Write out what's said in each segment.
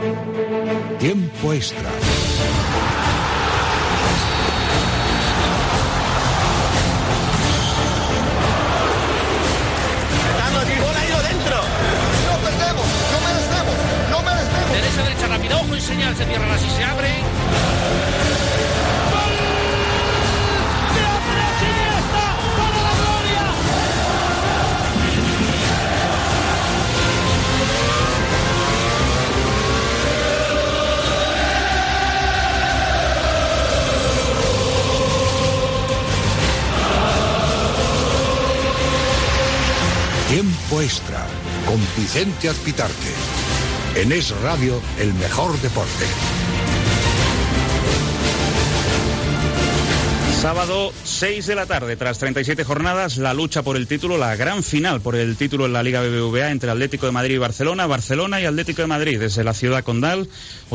Tiempo extra. Derecha, rápido, ojo y señal, se cierran así, se abre. ¡Gol! ¡De Andrés Iniesta para la gloria! Tiempo extra con Vicente Azpitarte. En Es Radio, el mejor deporte. Sábado 6 de la tarde, tras 37 jornadas, la lucha por el título, la gran final por el título en la Liga BBVA entre Atlético de Madrid y Barcelona, Barcelona y Atlético de Madrid desde la ciudad condal.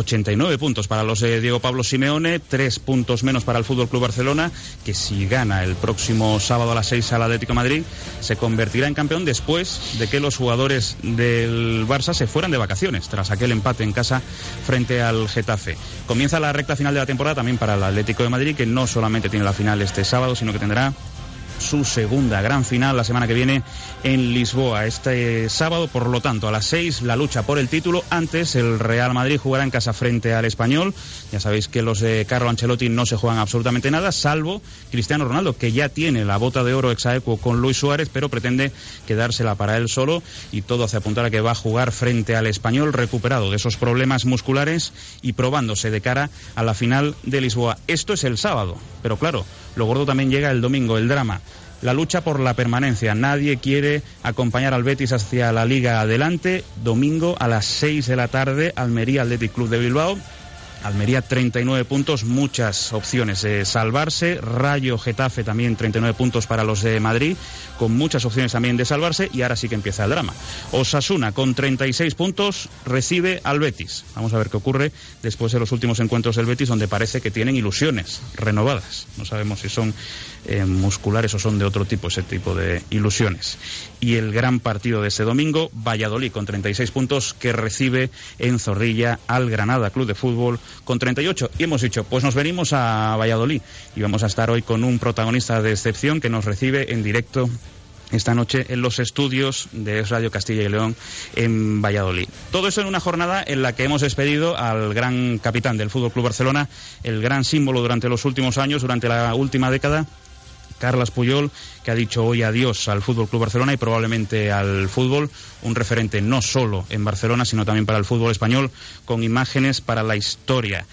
89 puntos para los de Diego Pablo Simeone, 3 puntos menos para el Fútbol Club Barcelona, que si gana el próximo sábado a las 6 al Atlético de Madrid, se convertirá en campeón después de que los jugadores del Barça se fueran de vacaciones, tras aquel empate en casa frente al Getafe. Comienza la recta final de la temporada también para el Atlético de Madrid, que no solamente tiene la final este sábado, sino que tendrá su segunda gran final la semana que viene en Lisboa. Este sábado, por lo tanto, a las 6, la lucha por el título. Antes, el Real Madrid jugará en casa frente al Español. Ya sabéis que los de Carlo Ancelotti no se juegan absolutamente nada, salvo Cristiano Ronaldo, que ya tiene la bota de oro exaequo con Luis Suárez, pero pretende quedársela para él solo, y todo hace apuntar a que va a jugar frente al Español, recuperado de esos problemas musculares y probándose de cara a la final de Lisboa. Esto es el sábado, pero claro, lo gordo también llega el domingo, el drama. La lucha por la permanencia. Nadie quiere acompañar al Betis hacia la Liga adelante. Domingo a las 6 de la tarde, Almería Athletic Club de Bilbao. Almería 39 puntos, muchas opciones de salvarse. Rayo Getafe también 39 puntos para los de Madrid, con muchas opciones también de salvarse. Y ahora sí que empieza el drama. Osasuna con 36 puntos recibe al Betis. Vamos a ver qué ocurre después de los últimos encuentros del Betis, donde parece que tienen ilusiones renovadas. No sabemos si son musculares o son de otro tipo, ese tipo de ilusiones. Y el gran partido de este domingo, Valladolid con 36 puntos, que recibe en Zorrilla al Granada Club de Fútbol con 38. Y hemos dicho, pues nos venimos a Valladolid y vamos a estar hoy con un protagonista de excepción que nos recibe en directo esta noche en los estudios de Radio Castilla y León en Valladolid. Todo eso en una jornada en la que hemos despedido al gran capitán del Fútbol Club Barcelona, el gran símbolo durante los últimos años, durante la última década, Carles Puyol, que ha dicho hoy adiós al Fútbol Club Barcelona y probablemente al fútbol, un referente no solo en Barcelona, sino también para el fútbol español, con imágenes para la historia.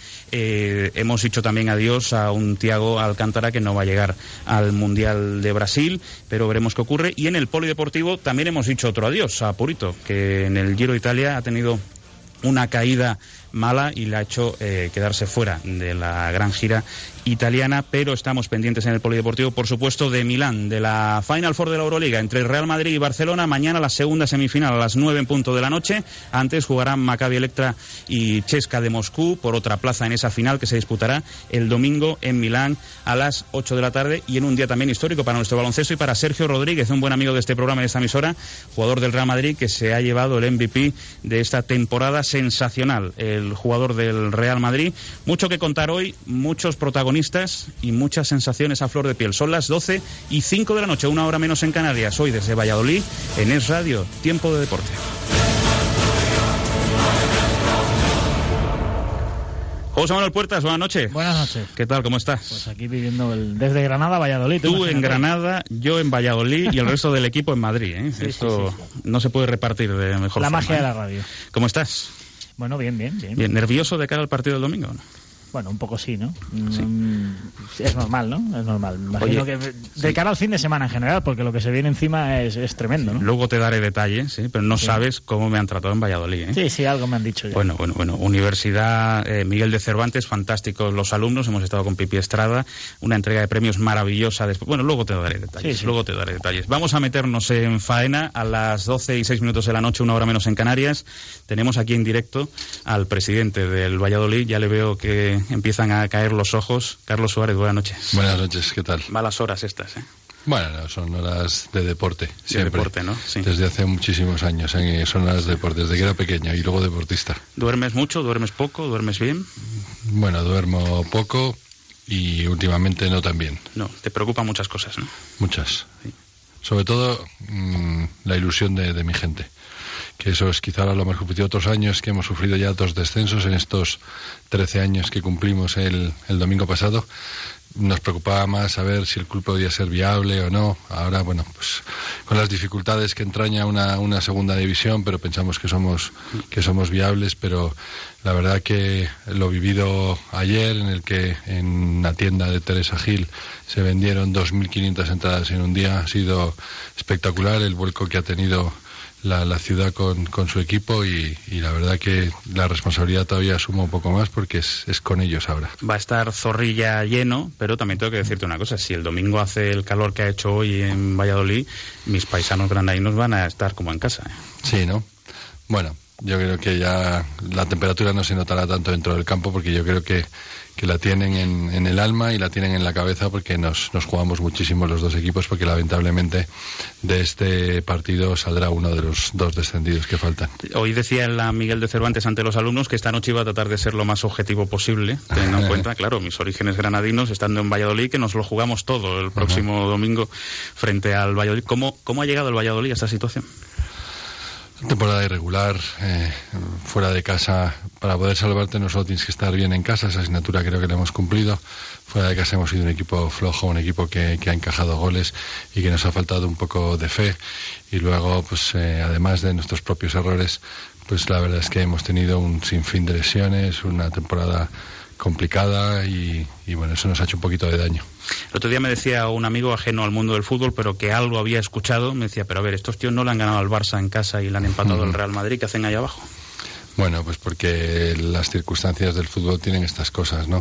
Hemos dicho también adiós a un Thiago Alcántara que no va a llegar al Mundial de Brasil, pero veremos qué ocurre. Y en el polideportivo también hemos dicho otro adiós a Purito, que en el Giro de Italia ha tenido una caída mala y le ha hecho quedarse fuera de la gran gira italiana, pero estamos pendientes en el polideportivo, por supuesto, de Milán, de la Final Four de la Euroliga entre Real Madrid y Barcelona. Mañana la segunda semifinal a las 9 en punto de la noche. Antes jugarán Maccabi Electra y CSKA de Moscú por otra plaza en esa final que se disputará el domingo en Milán a las 8 de la tarde, y en un día también histórico para nuestro baloncesto y para Sergio Rodríguez, un buen amigo de este programa y de esta emisora, jugador del Real Madrid, que se ha llevado el MVP de esta temporada sensacional, el jugador del Real Madrid. Mucho que contar hoy, muchos protagonistas y muchas sensaciones a flor de piel. Son las 12:05 de la noche, una hora menos en Canarias. Hoy desde Valladolid, en Es Radio, Tiempo de Deporte. José Manuel Puertas, buenas noches. Buenas noches. ¿Qué tal? ¿Cómo estás? Pues aquí viviendo desde Granada a Valladolid. Tú en Granada, yo en Valladolid y el resto del equipo en Madrid, ¿eh? Sí, Esto sí. No se puede repartir de mejor la forma, magia de la radio. ¿Cómo estás? Bueno, bien. Bien, ¿nervioso de cara al partido del domingo, no? Bueno, un poco sí, ¿no? Sí. Es normal, ¿no? Es normal. Me imagino que de cara al fin de semana en general, porque lo que se viene encima es tremendo, ¿no? Luego te daré detalles, ¿sí? Pero no sabes cómo me han tratado en Valladolid, ¿eh? Sí, algo me han dicho ya. Bueno. Universidad Miguel de Cervantes, fantásticos los alumnos. Hemos estado con Pipi Estrada, una entrega de premios maravillosa. Bueno, luego te daré detalles. Sí. Luego te daré detalles. Vamos a meternos en faena a las 12:06 de la noche, una hora menos en Canarias. Tenemos aquí en directo al presidente del Valladolid. Ya le veo que empiezan a caer los ojos. Carlos Suárez, buenas noches. Buenas noches, ¿qué tal? Malas horas estas, ¿eh? Bueno, no, son horas de deporte. Siempre. De deporte, ¿no? Sí. Desde hace muchísimos años son horas de deporte, desde que era pequeño y luego deportista. ¿Duermes mucho? ¿Duermes poco? ¿Duermes bien? Bueno, duermo poco y últimamente no tan bien. No, te preocupan muchas cosas, ¿no? Muchas. Sí. Sobre todo la ilusión de mi gente. Que eso es quizá lo más complicado. Otros años que hemos sufrido ya 2 descensos en estos 13 años que cumplimos el domingo pasado. Nos preocupaba más saber si el club podía ser viable o no. Ahora, bueno, pues con las dificultades que entraña una segunda división, pero pensamos que somos viables. Pero la verdad que lo vivido ayer, en el que en una tienda de Teresa Gil se vendieron 2.500 entradas en un día, ha sido espectacular el vuelco que ha tenido la ciudad con su equipo y la verdad que la responsabilidad todavía suma un poco más porque es con ellos ahora. Va a estar Zorrilla lleno, pero también tengo que decirte una cosa, si el domingo hace el calor que ha hecho hoy en Valladolid, mis paisanos granadinos van a estar como en casa, ¿eh? Sí, ¿no? Bueno, yo creo que ya la temperatura no se notará tanto dentro del campo porque yo creo que la tienen en el alma y la tienen en la cabeza porque nos jugamos muchísimo los dos equipos porque lamentablemente de este partido saldrá uno de los 2 descendidos que faltan. Hoy decía la Miguel de Cervantes ante los alumnos que esta noche iba a tratar de ser lo más objetivo posible, teniendo en cuenta, claro, mis orígenes granadinos, estando en Valladolid, que nos lo jugamos todo el próximo domingo frente al Valladolid. ¿Cómo ha llegado el Valladolid a esta situación? Temporada irregular, fuera de casa. Para poder salvarte no solo tienes que estar bien en casa, esa asignatura creo que la hemos cumplido. Fuera de casa hemos sido un equipo flojo, un equipo que ha encajado goles y que nos ha faltado un poco de fe. Y luego, pues además de nuestros propios errores, pues la verdad es que hemos tenido un sinfín de lesiones, una temporada complicada y bueno, eso nos ha hecho un poquito de daño. El otro día me decía un amigo ajeno al mundo del fútbol, pero que algo había escuchado, me decía, pero a ver, estos tíos no le han ganado al Barça en casa y le han empatado al Real Madrid, ¿qué hacen ahí abajo? Bueno, pues porque las circunstancias del fútbol tienen estas cosas, ¿no?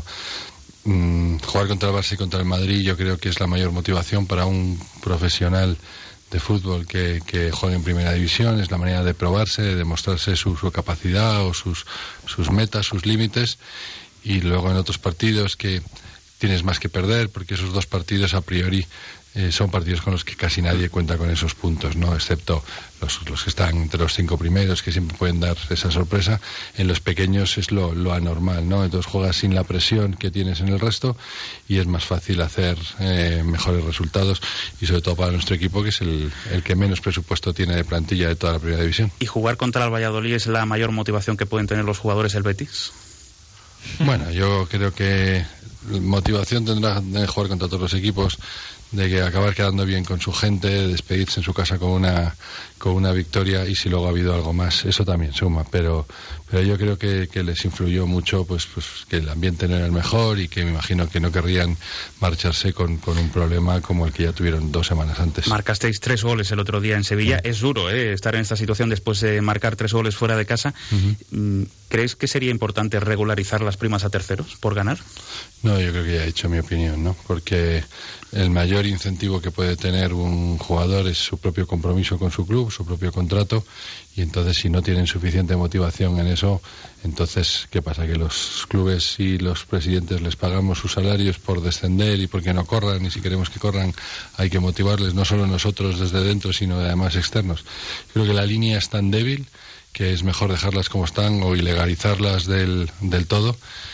Jugar contra el Barça y contra el Madrid yo creo que es la mayor motivación para un profesional de fútbol que juegue en primera división, es la manera de probarse, de demostrarse su capacidad o sus metas, sus límites. Y luego en otros partidos que tienes más que perder, porque esos 2 partidos a priori son partidos con los que casi nadie cuenta con esos puntos, ¿no? Excepto los que están entre los 5 primeros, que siempre pueden dar esa sorpresa. En los pequeños es lo anormal, ¿no? Entonces juegas sin la presión que tienes en el resto y es más fácil hacer mejores resultados y sobre todo para nuestro equipo, que es el que menos presupuesto tiene de plantilla de toda la primera división. ¿Y jugar contra el Valladolid es la mayor motivación que pueden tener los jugadores del Betis? Bueno, yo creo que motivación tendrá de jugar contra todos los equipos, de que acabar quedando bien con su gente, de despedirse en su casa con una victoria y si luego ha habido algo más, eso también suma, pero yo creo que les influyó mucho pues que el ambiente no era el mejor y que me imagino que no querrían marcharse con un problema como el que ya tuvieron 2 semanas antes. Marcasteis 3 goles el otro día en Sevilla, es duro estar en esta situación después de marcar 3 goles fuera de casa. ¿Crees que sería importante regularizar las primas a terceros por ganar? No, yo creo que ya he dicho mi opinión, ¿no? Porque el mayor incentivo que puede tener un jugador es su propio compromiso con su club, su propio contrato, y entonces si no tienen suficiente motivación en eso, entonces ¿qué pasa? Que los clubes y los presidentes les pagamos sus salarios por descender y porque no corran, y si queremos que corran hay que motivarles, no solo nosotros desde dentro, sino además externos. Creo que la línea es tan débil que es mejor dejarlas como están o ilegalizarlas del todo.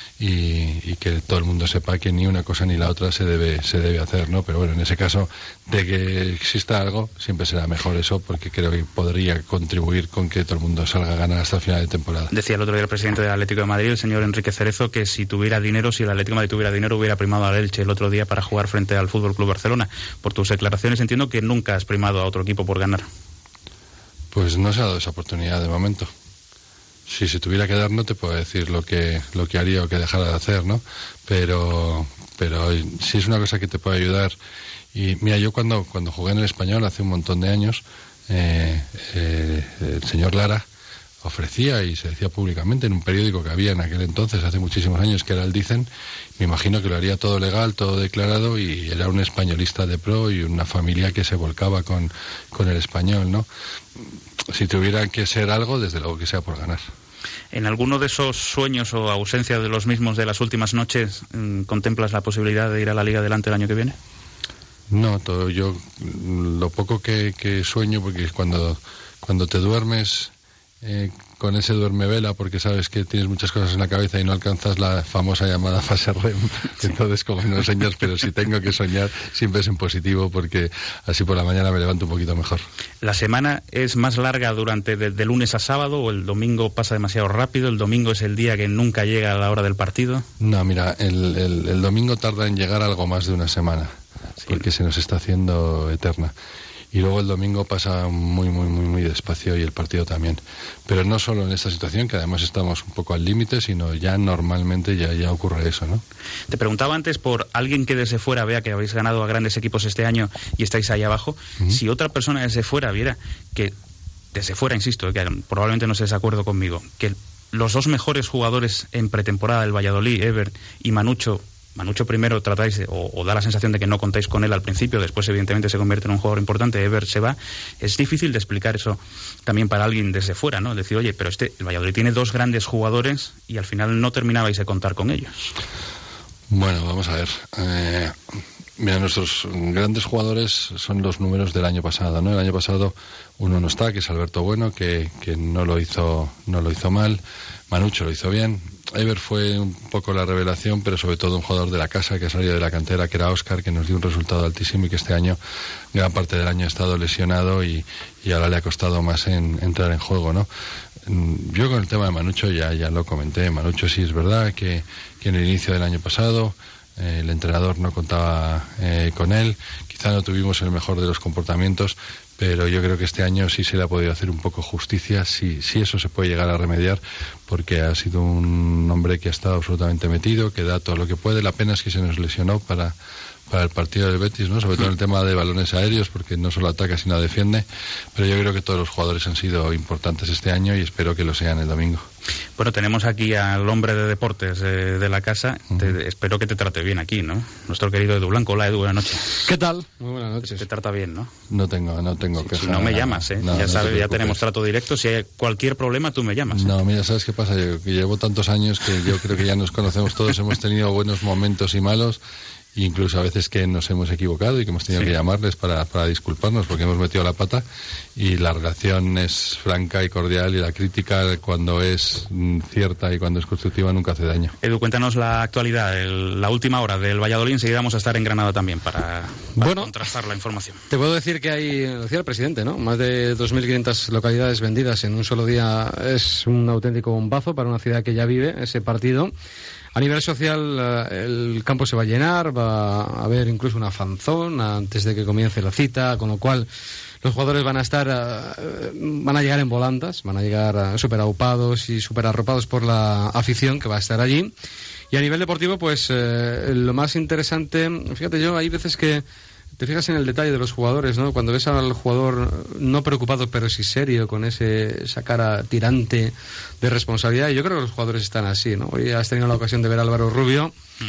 Y que todo el mundo sepa que ni una cosa ni la otra se debe hacer, ¿no? Pero bueno, en ese caso de que exista algo, siempre será mejor eso, porque creo que podría contribuir con que todo el mundo salga a ganar hasta el final de temporada. Decía el otro día el presidente del Atlético de Madrid, el señor Enrique Cerezo, que si el Atlético de Madrid tuviera dinero, hubiera primado al Elche el otro día para jugar frente al Fútbol Club Barcelona. Por tus declaraciones entiendo que nunca has primado a otro equipo por ganar. Pues no se ha dado esa oportunidad de momento. Si se tuviera que dar no te puedo decir lo que haría o que dejara de hacer, ¿no? Pero sí es una cosa que te puede ayudar. Y mira, yo cuando jugué en el Español hace un montón de años, el señor Lara ofrecía y se decía públicamente en un periódico que había en aquel entonces, hace muchísimos años, que era el Dicen. Me imagino que lo haría todo legal, todo declarado, y era un españolista de pro y una familia que se volcaba con el Español, ¿no? Si tuviera que ser algo, desde luego que sea por ganar. ¿En alguno de esos sueños o ausencia de los mismos de las últimas noches contemplas la posibilidad de ir a la Liga Adelante el año que viene? No, yo lo poco que sueño, porque cuando te duermes con ese duermevela, porque sabes que tienes muchas cosas en la cabeza y no alcanzas la famosa llamada fase REM, entonces como no sueñas, pero si tengo que soñar siempre es en positivo, porque así por la mañana me levanto un poquito mejor. ¿La semana es más larga durante de lunes a sábado, o el domingo pasa demasiado rápido? ¿El domingo es el día que nunca llega a la hora del partido? No, mira, el domingo tarda en llegar algo más de una semana, sí, porque se nos está haciendo eterna. Y luego el domingo pasa muy despacio, y el partido también. Pero no solo en esta situación, que además estamos un poco al límite, sino ya normalmente ya ocurre eso, ¿no? Te preguntaba antes por alguien que desde fuera vea que habéis ganado a grandes equipos este año y estáis ahí abajo. Si otra persona desde fuera viera que, desde fuera, insisto, que probablemente no estés de acuerdo conmigo, que los dos mejores jugadores en pretemporada del Valladolid, Ever y Manucho primero tratáis o da la sensación de que no contáis con él al principio, después evidentemente se convierte en un jugador importante, Ever se va, es difícil de explicar eso también para alguien desde fuera, ¿no? Decir, oye, pero el Valladolid tiene dos grandes jugadores y al final no terminabais de contar con ellos. Bueno, vamos a ver. Mira, nuestros grandes jugadores son los números del año pasado, ¿no? El año pasado uno no está, que es Alberto Bueno, que no lo hizo mal. Manucho lo hizo bien. Ever fue un poco la revelación, pero sobre todo un jugador de la casa que ha salido de la cantera, que era Óscar, que nos dio un resultado altísimo y que este año, gran parte del año, ha estado lesionado y ahora le ha costado más entrar en juego, ¿no? Yo con el tema de Manucho ya lo comenté. Manucho sí es verdad que en el inicio del año pasado el entrenador no contaba con él, quizá no tuvimos el mejor de los comportamientos, pero yo creo que este año sí se le ha podido hacer un poco justicia, sí eso se puede llegar a remediar, porque ha sido un hombre que ha estado absolutamente metido, que da todo lo que puede. La pena es que se nos lesionó para el partido del Betis, ¿no? Sobre todo en el tema de balones aéreos, porque no solo ataca sino defiende, pero yo creo que todos los jugadores han sido importantes este año y espero que lo sean el domingo. Bueno, tenemos aquí al hombre de deportes de la casa. Espero que te trate bien aquí, ¿no? Nuestro querido Edu Blanco. Hola, Edu, buenas noches. ¿Qué tal? Muy buenas noches. Te trata bien, ¿no? No tengo que... Si no me llamas, ¿eh? No, ya sabes, no ya tenemos trato directo. Si hay cualquier problema, tú me llamas. No, mira, ¿sabes qué pasa? Yo llevo tantos años que yo creo que ya nos conocemos todos. Hemos tenido buenos momentos y malos. Incluso a veces que nos hemos equivocado y que hemos tenido que llamarles para disculparnos porque hemos metido la pata, y la relación es franca y cordial, y la crítica, cuando es cierta y cuando es constructiva, nunca hace daño. Edu, cuéntanos la actualidad, la última hora del Valladolid. Enseguida vamos a estar en Granada también para contrastar la información. Te puedo decir que hay, lo decía el presidente, ¿no? Más de 2.500 localidades vendidas en un solo día. Es un auténtico bombazo para una ciudad que ya vive ese partido. A nivel social, el campo se va a llenar, va a haber incluso una fanzón antes de que comience la cita, con lo cual los jugadores van a llegar en volandas, van a llegar súper aupados y súper arropados por la afición que va a estar allí. Y a nivel deportivo, pues lo más interesante, fíjate, hay veces que te fijas en el detalle de los jugadores, ¿no? Cuando ves al jugador no preocupado, pero sí serio, con esa cara tirante de responsabilidad, y yo creo que los jugadores están así, ¿no? Hoy has tenido la ocasión de ver a Álvaro Rubio,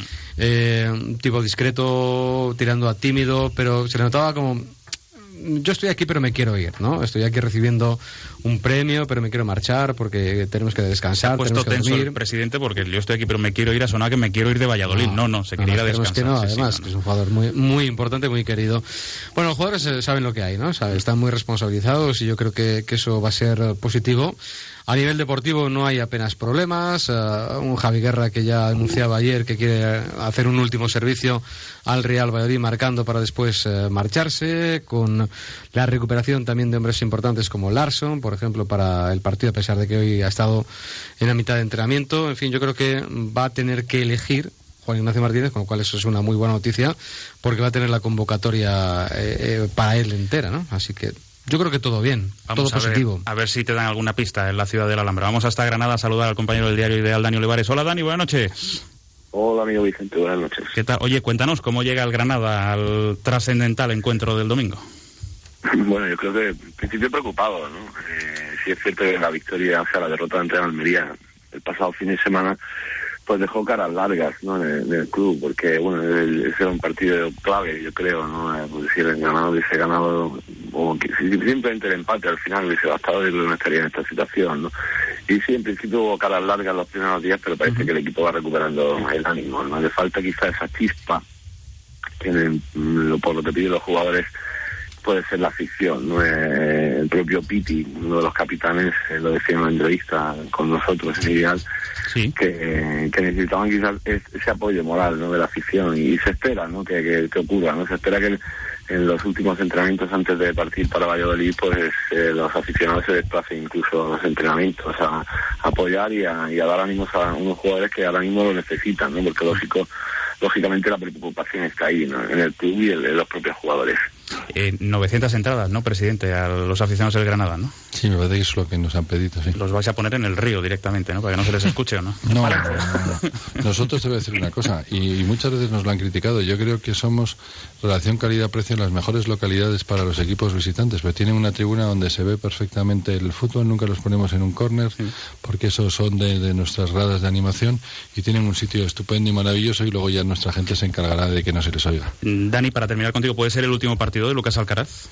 un tipo discreto, tirando a tímido, pero se le notaba como... Yo estoy aquí pero me quiero ir, ¿no? Estoy aquí recibiendo un premio pero me quiero marchar porque tenemos que descansar. Se ha puesto tenemos que tenso dormir. El presidente porque yo estoy aquí pero me quiero ir, a sonar que me quiero ir de Valladolid. No, se quería ir a descansar. Que no, además, que es un jugador muy, muy importante, muy querido. Bueno, los jugadores saben lo que hay, ¿no? Están muy responsabilizados y yo creo que eso va a ser positivo. A nivel deportivo no hay apenas problemas. Un Javi Guerra que ya anunciaba ayer que quiere hacer un último servicio al Real Valladolid, marcando para después marcharse, con la recuperación también de hombres importantes como Larsson, por ejemplo, para el partido, a pesar de que hoy ha estado en la mitad de entrenamiento. En fin, yo creo que va a tener que elegir Juan Ignacio Martínez, con lo cual eso es una muy buena noticia, porque va a tener la convocatoria para él entera, ¿no? Así que yo creo que todo bien, vamos todo positivo. A ver si te dan alguna pista en la ciudad de la Alhambra. Vamos hasta Granada a saludar al compañero del diario Ideal, Dani Olivares. Hola, Dani, buenas noches. Hola, amigo Vicente, buenas noches. ¿Qué tal? Oye, cuéntanos cómo llega el Granada al trascendental encuentro del domingo. Bueno, yo creo que en principio preocupado, ¿no? Sí es cierto que la victoria, o sea, la derrota ante Almería el pasado fin de semana, pues dejó caras largas, ¿no? en el club, porque bueno, ese era un partido clave, yo creo, ¿no? Pues si el ganado hubiese ganado, o si simplemente el empate al final hubiese bastado, yo creo que no estaría en esta situación, ¿no? Y sí, en principio hubo caras largas los primeros días, pero parece que el equipo va recuperando el ánimo, ¿no? Le falta quizá esa chispa por lo que piden los jugadores, puede ser la afición, ¿no? El propio Piti, uno de los capitanes, lo decía en una entrevista con nosotros en Ideal, sí, que necesitaban quizás ese apoyo moral, ¿no?, de la afición, y se espera, ¿no?, que ocurra, ¿no? Se espera que en los últimos entrenamientos antes de partir para Valladolid, pues los aficionados se desplacen incluso a los entrenamientos a apoyar y a dar ánimos a unos jugadores que ahora mismo lo necesitan, ¿no? Porque lógicamente la preocupación está ahí, ¿no?, en el club y en los propios jugadores. 900 entradas, ¿no, presidente? A los aficionados del Granada, ¿no? Sí, me parece que es lo que nos han pedido, sí. Los vais a poner en el río directamente, ¿no? Para que no se les escuche, ¿o no? No. Nosotros te voy a decir una cosa, y muchas veces nos lo han criticado. Yo creo que somos, relación calidad-precio, en las mejores localidades para los equipos visitantes, pero tienen una tribuna donde se ve perfectamente el fútbol, nunca los ponemos en un córner, porque esos son de nuestras gradas de animación, y tienen un sitio estupendo y maravilloso, y luego ya nuestra gente se encargará de que no se les oiga. Dani, para terminar contigo, ¿puede ser el último partido de Lucas Alcaraz?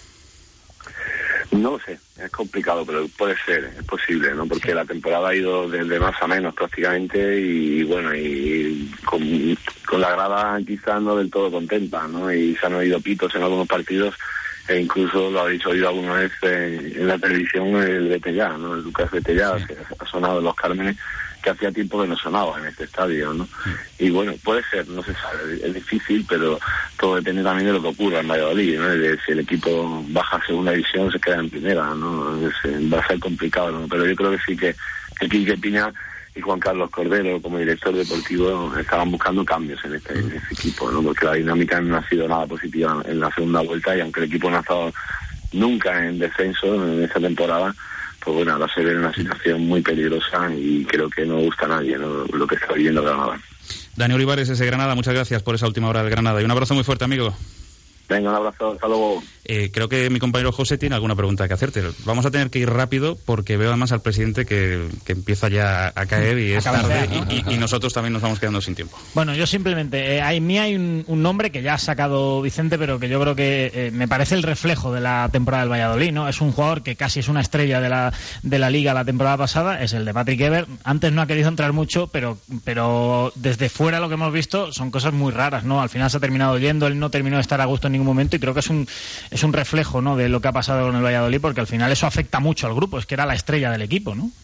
No lo sé, es complicado, pero puede ser, es posible, ¿no? Porque la temporada ha ido de más a menos prácticamente, y bueno, y con la grada quizás no del todo contenta, ¿no? Y se han oído pitos en algunos partidos, e incluso lo habéis oído alguna vez en la televisión, el Betellá, ¿no? El Lucas Betellá, sí, que ha sonado en Los Cármenes, que hacía tiempo que no sonaba en este estadio, ¿no? Y bueno, puede ser, no se sabe, es difícil, pero todo depende también de lo que ocurra en Valladolid, ¿no? Si el equipo baja a segunda división, se queda en primera, ¿no? Va a ser complicado, ¿no? Pero yo creo que sí que Quique Piña y Juan Carlos Cordero, como director deportivo, estaban buscando cambios en ese equipo, ¿no? Porque la dinámica no ha sido nada positiva en la segunda vuelta, y aunque el equipo no ha estado nunca en descenso en esa temporada, pues bueno, ahora se ve en una situación muy peligrosa, y creo que no gusta a nadie, ¿no?, lo que está viviendo Granada. Dani Olivares, ese Granada, muchas gracias por esa última hora del Granada, y un abrazo muy fuerte, amigo. Venga, un abrazo, hasta luego. Creo que mi compañero José tiene alguna pregunta que hacerte. Vamos a tener que ir rápido porque veo además al presidente que empieza ya a caer y es tarde, y nosotros también nos vamos quedando sin tiempo. Bueno, yo simplemente, hay un nombre que ya ha sacado Vicente, pero que yo creo que me parece el reflejo de la temporada del Valladolid, ¿no? Es un jugador que casi es una estrella de la Liga la temporada pasada, es el de Patrick Evert. Antes no ha querido entrar mucho, pero desde fuera lo que hemos visto son cosas muy raras, ¿no? Al final se ha terminado yendo, él no terminó de estar a gusto en ningún momento, y creo que es un reflejo, ¿no?, de lo que ha pasado con el Valladolid, porque al final eso afecta mucho al grupo, es que era la estrella del equipo, ¿no?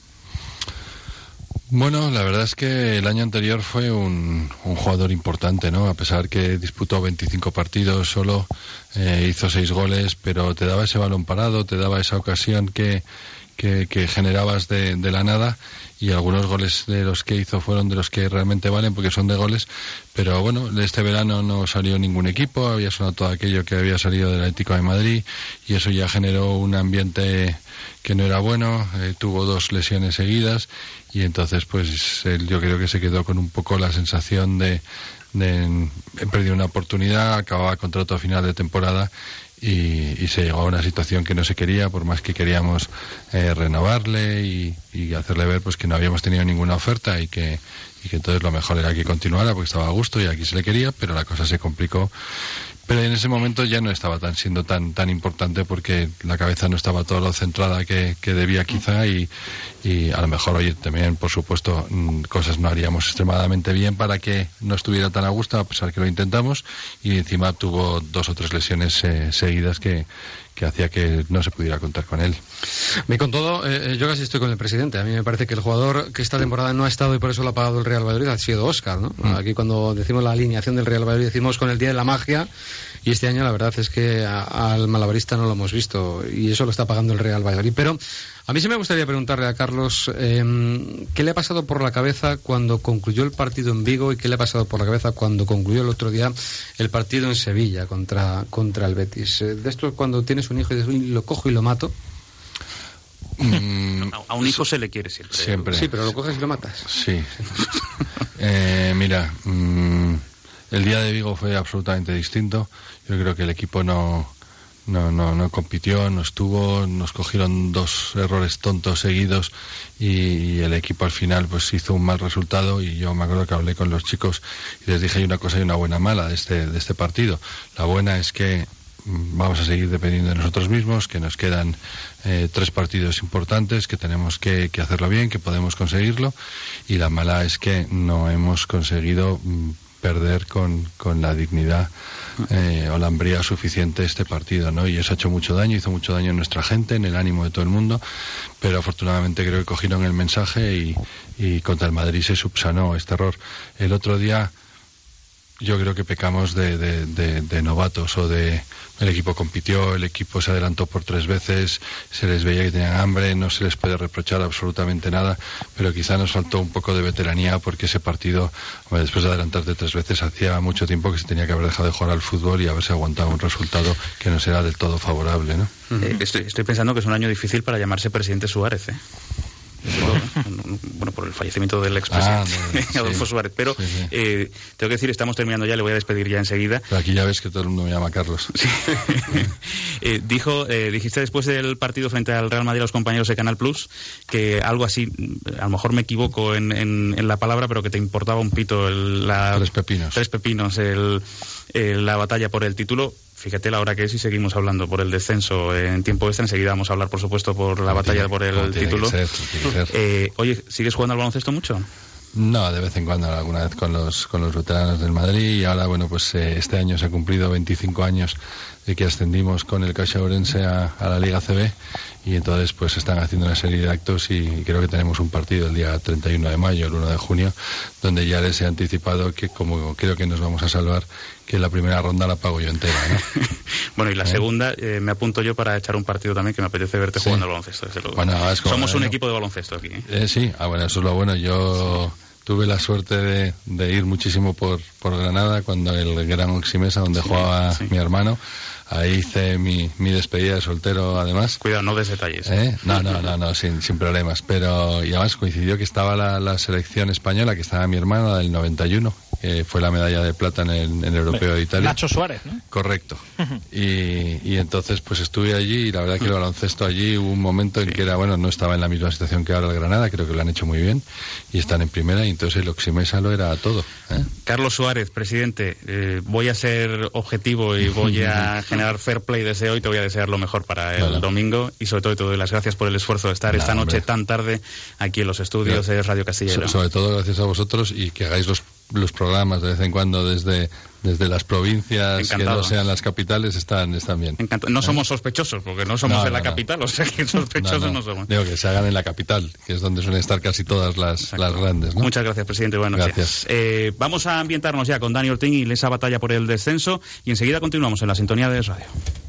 Bueno, la verdad es que el año anterior fue un jugador importante, ¿no? A pesar que disputó 25 partidos solo, hizo 6 goles, pero te daba ese balón parado, te daba esa ocasión que generabas de la nada, y algunos goles de los que hizo fueron de los que realmente valen porque son de goles. Pero bueno, este verano no salió ningún equipo, había sonado todo aquello que había salido del Atlético de Madrid, y eso ya generó un ambiente que no era bueno. Tuvo 2 lesiones seguidas, y entonces pues él, yo creo que se quedó con un poco la sensación de he perdido una oportunidad, acababa contrato a final de temporada, y se llegó a una situación que no se quería, por más que queríamos renovarle y hacerle ver pues que no habíamos tenido ninguna oferta, y que entonces lo mejor era que continuara porque estaba a gusto y aquí se le quería, pero la cosa se complicó. Pero en ese momento ya no estaba siendo tan importante, porque la cabeza no estaba todo lo centrada que debía quizá, y a lo mejor, oye, también por supuesto cosas no haríamos extremadamente bien para que no estuviera tan a gusto, a pesar que lo intentamos, y encima tuvo 2 o 3 lesiones seguidas que hacía que no se pudiera contar con él. Con todo, yo casi estoy con el presidente. A mí me parece que el jugador que esta temporada no ha estado y por eso lo ha pagado el Real Valladolid ha sido Óscar, ¿no? Aquí cuando decimos la alineación del Real Valladolid decimos con el día de la magia, y este año la verdad es que al malabarista no lo hemos visto, y eso lo está pagando el Real Valladolid. Pero a mí sí me gustaría preguntarle a Carlos qué le ha pasado por la cabeza cuando concluyó el partido en Vigo, y qué le ha pasado por la cabeza cuando concluyó el otro día el partido en Sevilla contra el Betis. De esto, cuando tienes un hijo y dices, lo cojo y lo mato. A un hijo se le quiere siempre. Sí, pero lo coges y lo matas. Sí. Mira, el día de Vigo fue absolutamente distinto. Yo creo que el equipo no compitió, no estuvo, nos cogieron 2 errores tontos seguidos, y el equipo al final pues hizo un mal resultado. Y yo me acuerdo que hablé con los chicos y les dije, hay una cosa y una buena mala de este partido. La buena es que vamos a seguir dependiendo de nosotros mismos, que nos quedan 3 partidos importantes, que tenemos que hacerlo bien, que podemos conseguirlo, y la mala es que no hemos conseguido perder con la dignidad o la hombría suficiente este partido, ¿no? Y eso ha hecho mucho daño, hizo mucho daño en nuestra gente, en el ánimo de todo el mundo, pero afortunadamente creo que cogieron el mensaje y contra el Madrid se subsanó este error. El otro día yo creo que pecamos de novatos, o el equipo compitió, el equipo se adelantó por 3 veces, se les veía que tenían hambre, no se les puede reprochar absolutamente nada, pero quizá nos faltó un poco de veteranía, porque ese partido, después de adelantarte 3 veces, hacía mucho tiempo que se tenía que haber dejado de jugar al fútbol y haberse aguantado un resultado que no será del todo favorable, ¿no? Estoy pensando que es un año difícil para llamarse presidente Suárez, bueno, por el fallecimiento del expresidente Adolfo Suárez, pero tengo que decir, estamos terminando ya, le voy a despedir ya enseguida. Pero aquí ya ves que todo el mundo me llama Carlos. Sí. Dijiste después del partido frente al Real Madrid a los compañeros de Canal Plus que algo así, a lo mejor me equivoco en la palabra, pero que te importaba un pito Tres pepinos la batalla por el título. Fíjate la hora que es y seguimos hablando por el descenso en tiempo extra. Enseguida vamos a hablar, por supuesto, por la batalla por el título. Tiene que ser. Oye, ¿sigues jugando al baloncesto mucho? No, de vez en cuando, alguna vez con los veteranos del Madrid, y ahora, bueno, pues este año se ha cumplido 25 años de que ascendimos con el Caixa Ourense a la Liga CB, y entonces pues están haciendo una serie de actos, y creo que tenemos un partido el día 31 de mayo, el 1 de junio, donde ya les he anticipado que, como creo que nos vamos a salvar, que la primera ronda la pago yo entera, ¿no? Bueno, y la segunda, me apunto yo para echar un partido también, que me apetece verte jugando al baloncesto, desde luego. Bueno, somos un equipo de baloncesto aquí, sí, bueno, eso es lo bueno. Yo tuve la suerte de ir muchísimo por Granada, cuando el Gran Oximesa, donde jugaba mi hermano. Ahí hice mi despedida de soltero, además. Cuidado, no des detalles. No, sin problemas. Pero, y además coincidió que estaba la selección española, que estaba mi hermano, la del 91, que fue la medalla de plata en el Europeo de Italia. Nacho Suárez, ¿no? Correcto. Y entonces pues estuve allí, y la verdad que el baloncesto allí hubo un momento en que no estaba en la misma situación que ahora el Granada, creo que lo han hecho muy bien, y están en primera, y entonces el Oximesa lo era todo. Carlos Suárez, presidente, voy a ser objetivo y voy a generar fair play desde hoy. Te voy a desear lo mejor para el domingo, y sobre todo te doy las gracias por el esfuerzo de estar esta noche tan tarde aquí en los estudios de Radio Castilla y León. Sobre todo gracias a vosotros, y que hagáis los programas de vez en cuando desde las provincias. Encantado. Que no sean las capitales, están bien. No somos sospechosos, porque no somos de la capital, o sea que sospechosos no somos. Digo, que se hagan en la capital, que es donde suelen estar casi todas las grandes, ¿no? Muchas gracias, presidente, buenas noches. Vamos a ambientarnos ya con Dani Ortín y esa batalla por el descenso, y enseguida continuamos en la sintonía de Radio.